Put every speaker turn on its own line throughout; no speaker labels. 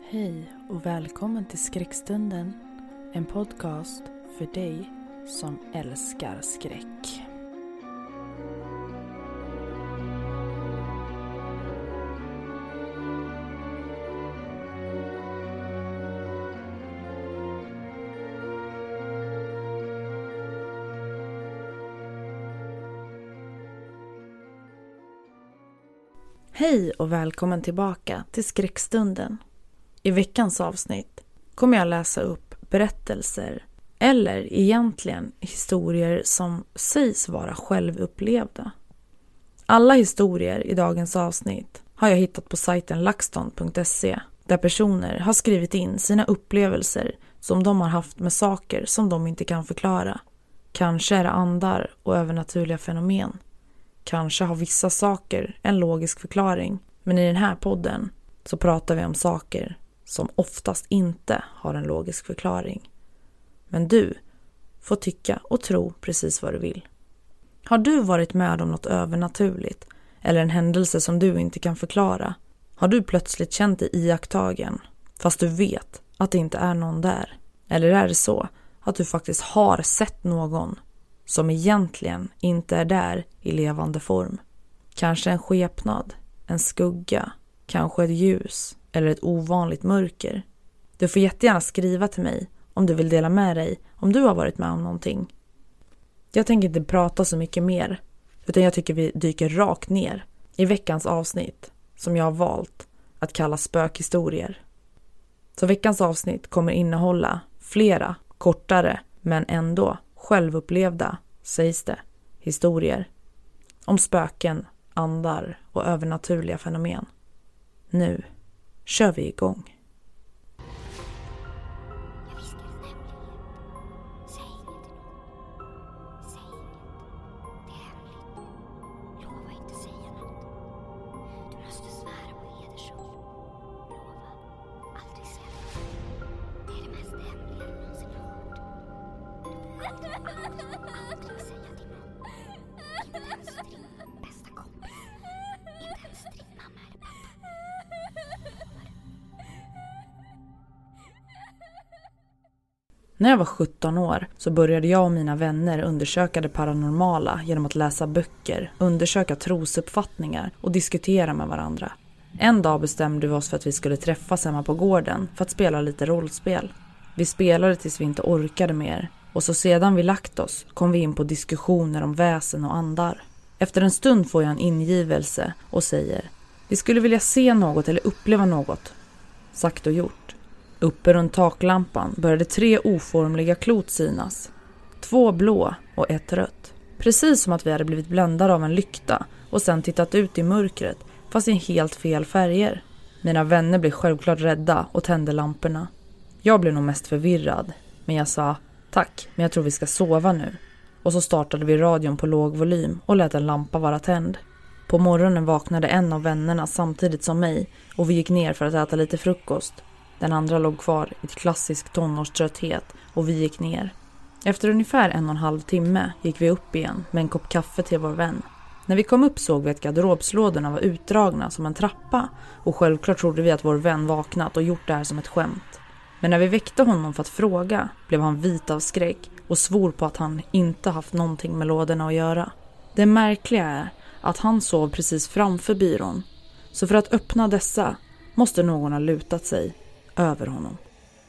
Hej och välkommen till Skräckstunden, en podcast för dig som älskar skräck. Hej och välkommen tillbaka till Skräckstunden. I veckans avsnitt kommer jag läsa upp berättelser eller egentligen historier som sägs vara självupplevda. Alla historier i dagens avsnitt har jag hittat på sajten laxton.se där personer har skrivit in sina upplevelser som de har haft med saker som de inte kan förklara. Kanske är det andar och övernaturliga fenomen. Kanske har vissa saker en logisk förklaring, men i den här podden så pratar vi om saker som oftast inte har en logisk förklaring. Men du får tycka och tro precis vad du vill. Har du varit med om något övernaturligt eller en händelse som du inte kan förklara? Har du plötsligt känt dig iakttagen fast du vet att det inte är någon där? Eller är det så att du faktiskt har sett någon som egentligen inte är där i levande form? Kanske en skepnad, en skugga, kanske ett ljus eller ett ovanligt mörker. Du får jättegärna skriva till mig om du vill dela med dig om du har varit med om någonting. Jag tänker inte prata så mycket mer, utan jag tycker vi dyker rakt ner i veckans avsnitt som jag har valt att kalla spökhistorier. Så veckans avsnitt kommer innehålla flera kortare men ändå självupplevda, sägs det, historier om spöken, andar och övernaturliga fenomen. Nu kör vi igång. När jag var 17 år så började jag och mina vänner undersöka det paranormala genom att läsa böcker, undersöka trosuppfattningar och diskutera med varandra. En dag bestämde vi oss för att vi skulle träffas hemma på gården för att spela lite rollspel. Vi spelade tills vi inte orkade mer och så sedan vi lagt oss kom vi in på diskussioner om väsen och andar. Efter en stund får jag en ingivelse och säger: vi skulle vilja se något eller uppleva något. Sagt och gjort. Uppe runt taklampan började 3 oformliga klot synas. 2 blå och 1 rött. Precis som att vi hade blivit bländade av en lykta och sen tittat ut i mörkret fast i helt fel färger. Mina vänner blev självklart rädda och tände lamporna. Jag blev nog mest förvirrad, men jag sa: tack, men jag tror vi ska sova nu. Och så startade vi radion på låg volym och lät en lampa vara tänd. På morgonen vaknade en av vännerna samtidigt som mig och vi gick ner för att äta lite frukost. Den andra låg kvar i ett klassisk tonårströtthet och vi gick ner. Efter ungefär 1,5 timme gick vi upp igen med en kopp kaffe till vår vän. När vi kom upp såg vi att garderobslådorna var utdragna som en trappa och självklart trodde vi att vår vän vaknat och gjort det här som ett skämt. Men när vi väckte honom för att fråga blev han vit av skräck och svor på att han inte haft någonting med lådorna att göra. Det märkliga är att han sov precis framför byrån, så för att öppna dessa måste någon ha lutat sig över honom.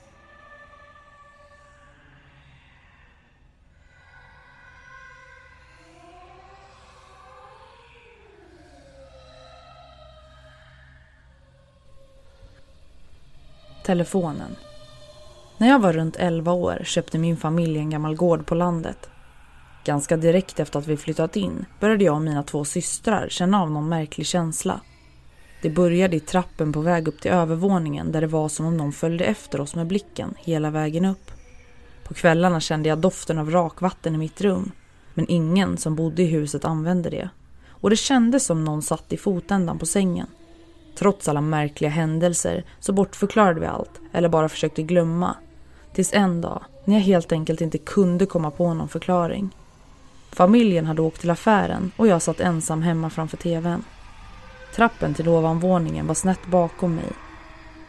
Telefonen. När jag var runt 11 år köpte min familj en gammal gård på landet. Ganska direkt efter att vi flyttat in började jag och mina 2 systrar känna av någon märklig känsla. Det började i trappen på väg upp till övervåningen där det var som om någon följde efter oss med blicken hela vägen upp. På kvällarna kände jag doften av rakvatten i mitt rum, men ingen som bodde i huset använde det. Och det kändes som någon satt i fotändan på sängen. Trots alla märkliga händelser så bortförklarade vi allt eller bara försökte glömma. Tills en dag när jag helt enkelt inte kunde komma på någon förklaring. Familjen hade åkt till affären och jag satt ensam hemma framför tvn. Trappen till ovanvåningen var snett bakom mig.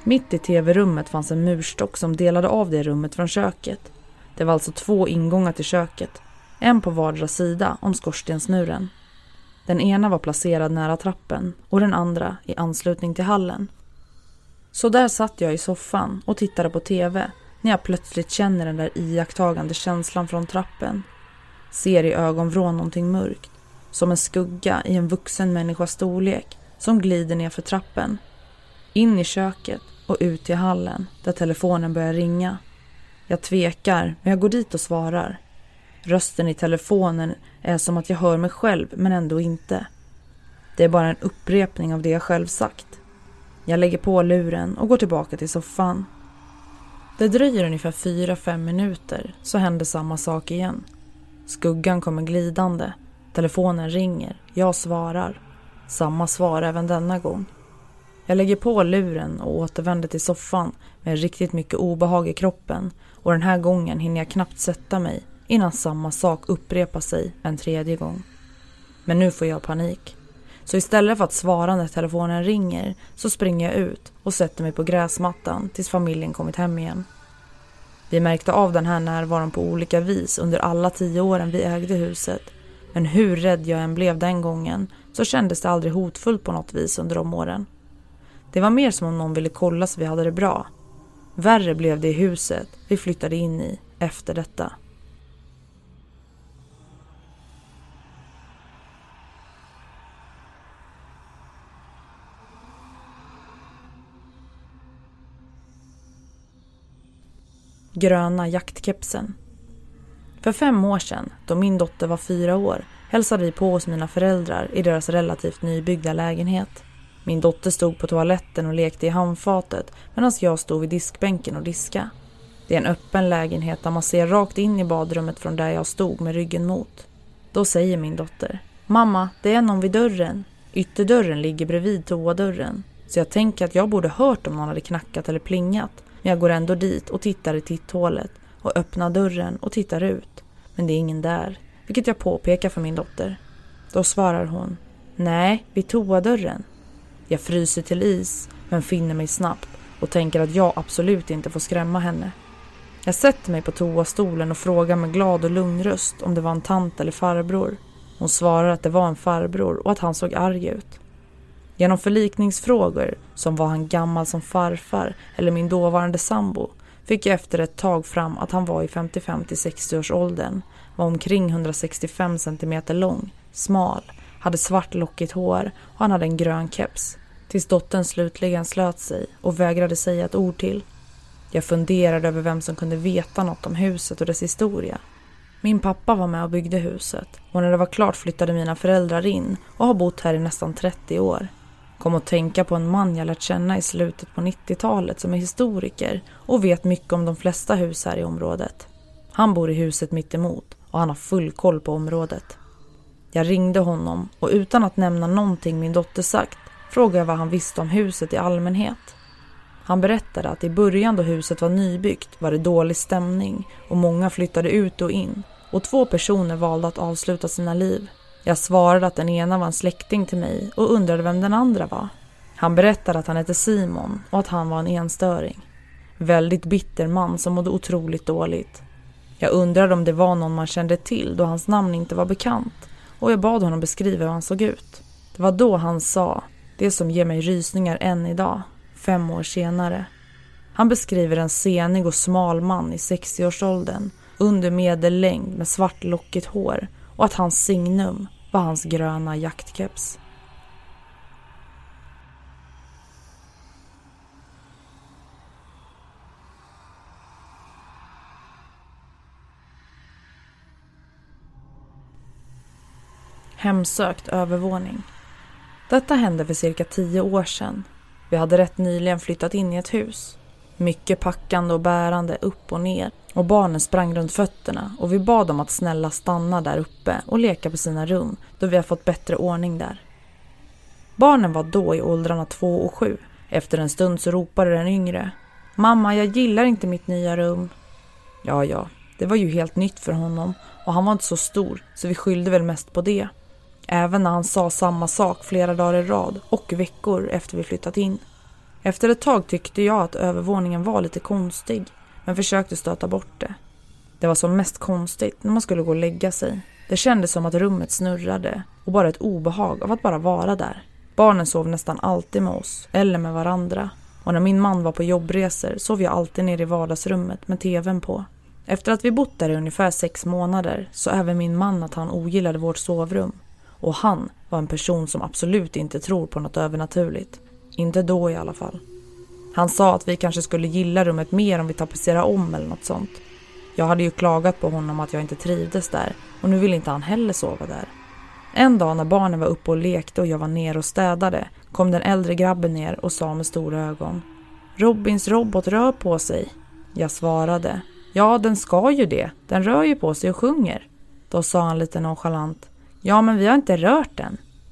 Mitt i tv-rummet fanns en murstock som delade av det rummet från köket. Det var alltså 2 ingångar till köket, en på vardera sida om skorstensmuren. Den ena var placerad nära trappen och den andra i anslutning till hallen. Så där satt jag i soffan och tittade på tv när jag plötsligt känner den där iakttagande känslan från trappen. Ser i ögonvrån någonting mörkt, som en skugga i en vuxen människas storlek som glider ner för trappen. In i köket och ut i hallen där telefonen börjar ringa. Jag tvekar, men jag går dit och svarar. Rösten i telefonen är som att jag hör mig själv, men ändå inte. Det är bara en upprepning av det jag själv sagt. Jag lägger på luren och går tillbaka till soffan. Det dröjer ungefär 4-5 minuter så händer samma sak igen. Skuggan kommer glidande. Telefonen ringer. Jag svarar. Samma svar även denna gång. Jag lägger på luren och återvänder till soffan med riktigt mycket obehag i kroppen. Och den här gången hinner jag knappt sätta mig innan samma sak upprepar sig en 3:e gång. Men nu får jag panik. Så istället för att svara när telefonen ringer så springer jag ut och sätter mig på gräsmattan tills familjen kommit hem igen. Vi märkte av den här närvaron på olika vis under alla 10 åren vi ägde huset. Men hur rädd jag än blev den gången så kändes det aldrig hotfullt på något vis under de åren. Det var mer som om någon ville kolla så vi hade det bra. Värre blev det i huset vi flyttade in i efter detta. Gröna jaktkepsen. För 5 år sedan, då min dotter var 4 år, hälsade vi på hos mina föräldrar i deras relativt nybyggda lägenhet. Min dotter stod på toaletten och lekte i handfatet medan jag stod vid diskbänken och diska. Det är en öppen lägenhet där man ser rakt in i badrummet från där jag stod med ryggen mot. Då säger min dotter: "Mamma, det är någon vid dörren." Ytterdörren ligger bredvid toadörren, så jag tänker att jag borde hört om någon hade knackat eller plingat. Men jag går ändå dit och tittar i titthålet och öppnar dörren och tittar ut. Men det är ingen där, vilket jag påpekar för min dotter. Då svarar hon: "Nej, vid toadörren." Jag fryser till is, men finner mig snabbt och tänker att jag absolut inte får skrämma henne. Jag sätter mig på toastolen och frågar med glad och lugn röst om det var en tant eller farbror. Hon svarar att det var en farbror och att han såg arg ut. Genom förlikningsfrågor, som var han gammal som farfar eller min dåvarande sambo, fick jag efter ett tag fram att han var i 55-60-årsåldern, var omkring 165 cm lång, smal, hade svart lockigt hår och han hade en grön keps. Tills dottern slutligen slöt sig och vägrade säga ett ord till. Jag funderade över vem som kunde veta något om huset och dess historia. Min pappa var med och byggde huset och när det var klart flyttade mina föräldrar in och har bott här i nästan 30 år. Kom att tänka på en man jag lärt känna i slutet på 90-talet som är historiker och vet mycket om de flesta hus här i området. Han bor i huset mitt emot och han har full koll på området. Jag ringde honom och utan att nämna någonting min dotter sagt frågade jag vad han visste om huset i allmänhet. Han berättade att i början då huset var nybyggt var det dålig stämning och många flyttade ut och in och 2 personer valde att avsluta sina liv. Jag svarade att den ena var en släkting till mig och undrade vem den andra var. Han berättade att han hette Simon och att han var en enstöring. Väldigt bitter man som mådde otroligt dåligt. Jag undrade om det var någon man kände till då hans namn inte var bekant och jag bad honom beskriva hur han såg ut. Det var då han sa det som ger mig rysningar än idag, 5 år senare. Han beskriver en senig och smal man i 60-årsåldern, under medellängd med svart lockigt hår och att hans signum var hans gröna jaktkeps. Hemsökt övervåning. Detta hände för cirka 10 år sedan. Vi hade rätt nyligen flyttat in i ett hus. Mycket packande och bärande upp och ner och barnen sprang runt fötterna och vi bad dem att snälla stanna där uppe och leka på sina rum då vi har fått bättre ordning där. Barnen var då i åldrarna 2 och 7. Efter en stund så ropade den yngre: "Mamma, jag gillar inte mitt nya rum." Ja, det var ju helt nytt för honom och han var inte så stor så vi skyllde väl mest på det. Även när han sa samma sak flera dagar i rad och veckor efter vi flyttat in. Efter ett tag tyckte jag att övervåningen var lite konstig, men försökte stöta bort det. Det var som mest konstigt när man skulle gå och lägga sig. Det kändes som att rummet snurrade och bara ett obehag av att bara vara där. Barnen sov nästan alltid med oss eller med varandra. Och när min man var på jobbresor sov jag alltid nere i vardagsrummet med tvn på. Efter att vi bott där i ungefär 6 månader så även min man att han ogillade vårt sovrum. Och han var en person som absolut inte tror på något övernaturligt. Inte då i alla fall. Han sa att vi kanske skulle gilla rummet mer om vi tapetserade om eller något sånt. Jag hade ju klagat på honom att jag inte trivdes där och nu ville inte han heller sova där. En dag när barnen var uppe och lekte och jag var ner och städade kom den äldre grabben ner och sa med stora ögon: Robins robot rör på sig. Jag svarade: ja, den ska ju det. Den rör ju på sig och sjunger. Då sa han lite nonchalant: ja, men vi har inte rört den.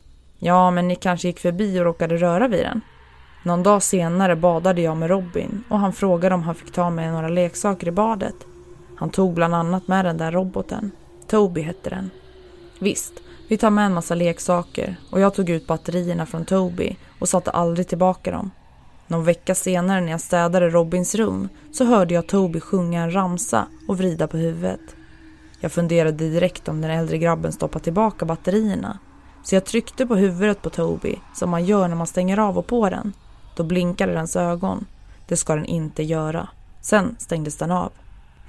Ja, men ni kanske gick förbi och råkade röra vid den. Någon dag senare badade jag med Robin och han frågade om han fick ta med några leksaker i badet. Han tog bland annat med den där roboten. Toby hette den. Visst, vi tar med en massa leksaker och jag tog ut batterierna från Toby och satte aldrig tillbaka dem. Någon vecka senare när jag städade Robins rum så hörde jag Toby sjunga en ramsa och vrida på huvudet. Jag funderade direkt om den äldre grabben stoppade tillbaka batterierna. Så jag tryckte på huvudet på Toby som man gör när man stänger av och på den. Då blinkade dens ögon. Det ska den inte göra. Sen stängdes den av.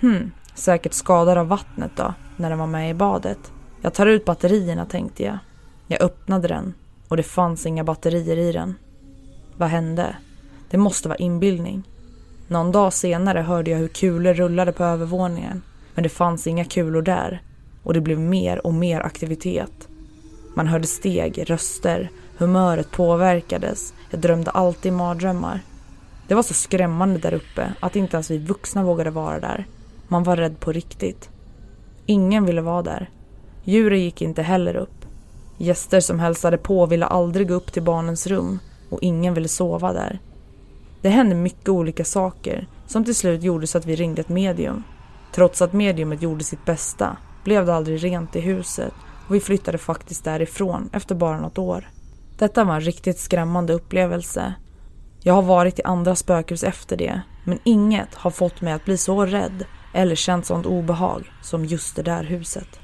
Säkert skadad av vattnet då, när den var med i badet. Jag tar ut batterierna, tänkte jag. Jag öppnade den och det fanns inga batterier i den. Vad hände? Det måste vara inbildning. Någon dag senare hörde jag hur kulor rullade på övervåningen. Men det fanns inga kulor där. Och det blev mer och mer aktivitet. Man hörde steg, röster, humöret påverkades. Jag drömde alltid mardrömmar. Det var så skrämmande där uppe att inte ens vi vuxna vågade vara där. Man var rädd på riktigt. Ingen ville vara där. Djuren gick inte heller upp. Gäster som hälsade på ville aldrig gå upp till barnens rum och ingen ville sova där. Det hände mycket olika saker som till slut gjorde så att vi ringde ett medium. Trots att mediumet gjorde sitt bästa blev det aldrig rent i huset och vi flyttade faktiskt därifrån efter bara något år. Detta var en riktigt skrämmande upplevelse. Jag har varit i andra spökhus efter det, men inget har fått mig att bli så rädd eller känt sånt obehag som just det där huset.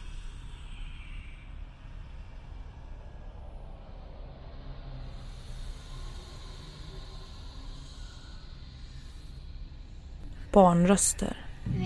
Barnröster.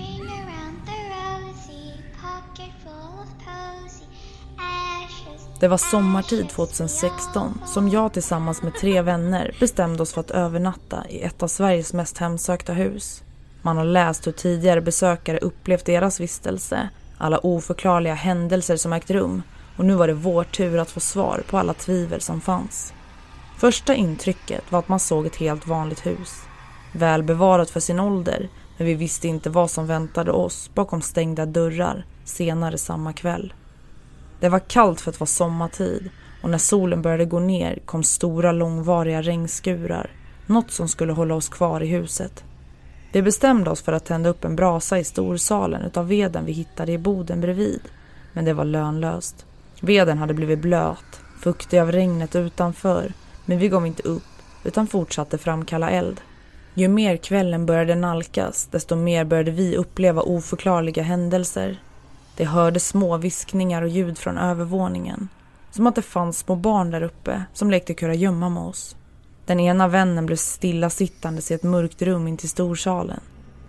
Det var sommartid 2016 som jag tillsammans med 3 vänner bestämde oss för att övernatta i ett av Sveriges mest hemsökta hus. Man har läst hur tidigare besökare upplevt deras vistelse, alla oförklarliga händelser som ägt rum och nu var det vår tur att få svar på alla tvivel som fanns. Första intrycket var att man såg ett helt vanligt hus. Väl bevarat för sin ålder, men vi visste inte vad som väntade oss bakom stängda dörrar senare samma kväll. Det var kallt för att vara sommartid och när solen började gå ner kom stora långvariga regnskurar, något som skulle hålla oss kvar i huset. Vi bestämde oss för att tända upp en brasa i storsalen utav veden vi hittade i boden bredvid, men det var lönlöst. Veden hade blivit blöt, fuktig av regnet utanför, men vi gav inte upp utan fortsatte framkalla eld. Ju mer kvällen började nalkas, desto mer började vi uppleva oförklarliga händelser. Det hörde små viskningar och ljud från övervåningen. Som att det fanns små barn där uppe som lekte kurragömma med oss. Den ena vännen blev stillasittande i ett mörkt rum in till storsalen.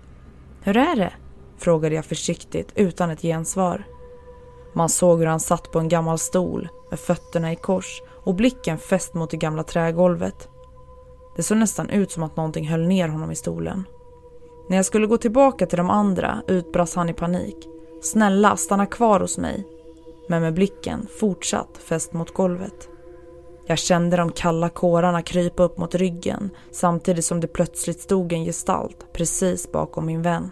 Hur är det? Frågade jag försiktigt utan ett gensvar. Man såg hur han satt på en gammal stol med fötterna i kors och blicken fäst mot det gamla trägolvet. Det såg nästan ut som att någonting höll ner honom i stolen. När jag skulle gå tillbaka till de andra utbrast han i panik. Snälla, stanna kvar hos mig. Men med blicken fortsatt fäst mot golvet. Jag kände de kalla kårarna krypa upp mot ryggen samtidigt som det plötsligt stod en gestalt precis bakom min vän.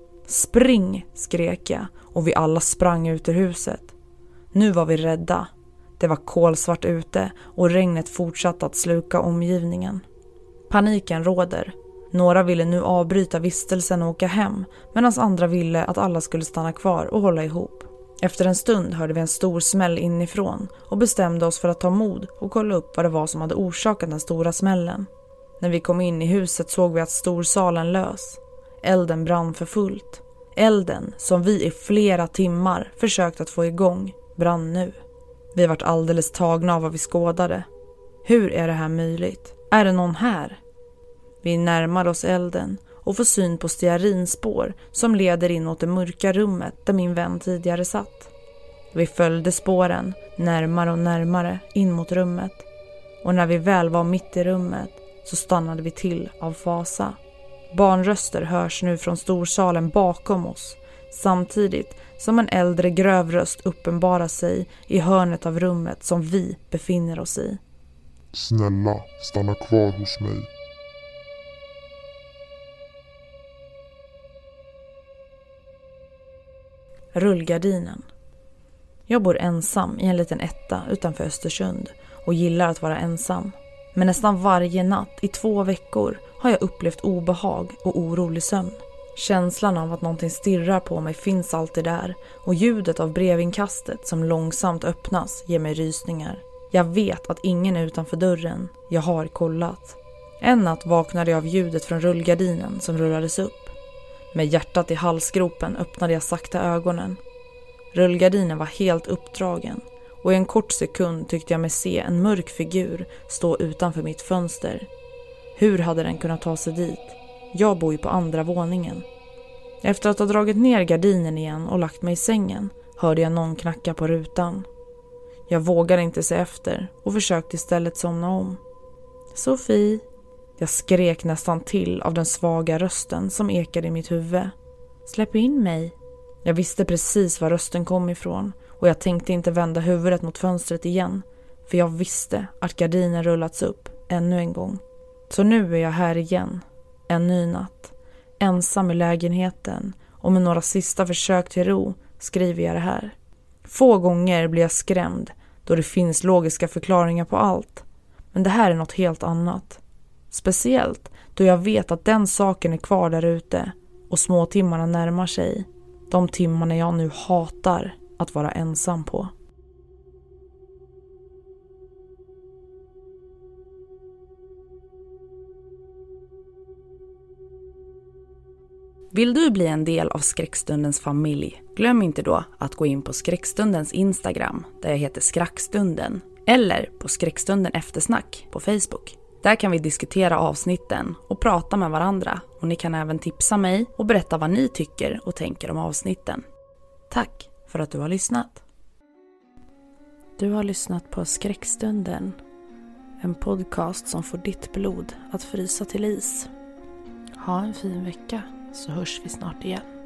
Spring, skrek jag och vi alla sprang ut ur huset. Nu var vi rädda. Det var kolsvart ute och regnet fortsatte att sluka omgivningen. Paniken råder. Några ville nu avbryta vistelsen och åka hem, medan andra ville att alla skulle stanna kvar och hålla ihop. Efter en stund hörde vi en stor smäll inifrån och bestämde oss för att ta mod och kolla upp vad det var som hade orsakat den stora smällen. När vi kom in i huset såg vi att storsalen lös. Elden brann för fullt. Elden som vi i flera timmar försökt att få igång brann nu. Vi vart alldeles tagna av vad vi skådade. Hur är det här möjligt? Är det någon här? Vi närmar oss elden och får syn på stearinspår som leder in åt det mörka rummet där min vän tidigare satt. Vi följde spåren närmare och närmare in mot rummet. Och när vi väl var mitt i rummet så stannade vi till av fasa. Barnröster hörs nu från storsalen bakom oss, samtidigt som en äldre gröv röst uppenbarar sig i hörnet av rummet som vi befinner oss i.
Snälla, stanna kvar hos mig.
Rullgardinen. Jag bor ensam i en liten etta utanför Östersund och gillar att vara ensam. Men nästan varje natt i 2 veckor har jag upplevt obehag och orolig sömn. Känslan av att någonting stirrar på mig finns alltid där och ljudet av brevinkastet som långsamt öppnas ger mig rysningar. Jag vet att ingen är utanför dörren. Jag har kollat. En natt vaknade jag av ljudet från rullgardinen som rullades upp. Med hjärtat i halsgropen öppnade jag sakta ögonen. Rullgardinen var helt uppdragen och i en kort sekund tyckte jag mig se en mörk figur stå utanför mitt fönster. Hur hade den kunnat ta sig dit? Jag bor ju på andra våningen. Efter att ha dragit ner gardinen igen och lagt mig i sängen hörde jag någon knacka på rutan. Jag vågade inte se efter och försökte istället somna om. Sofie! Jag skrek nästan till av den svaga rösten som ekade i mitt huvud. Släpp in mig! Jag visste precis var rösten kom ifrån och jag tänkte inte vända huvudet mot fönstret igen, för jag visste att gardinen rullats upp ännu en gång. Så nu är jag här igen, en ny natt, ensam i lägenheten och med några sista försök till ro skriver jag det här. Få gånger blir jag skrämd då det finns logiska förklaringar på allt, men det här är något helt annat. Speciellt då jag vet att den saken är kvar där ute och småtimmarna närmar sig. De timmarna jag nu hatar att vara ensam på. Vill du bli en del av Skräckstundens familj? Glöm inte då att gå in på Skräckstundens Instagram där jag heter Skräckstunden eller på Skräckstunden eftersnack på Facebook. Där kan vi diskutera avsnitten och prata med varandra och ni kan även tipsa mig och berätta vad ni tycker och tänker om avsnitten. Tack för att du har lyssnat. Du har lyssnat på Skräckstunden, en podcast som får ditt blod att frysa till is. Ha en fin vecka så hörs vi snart igen.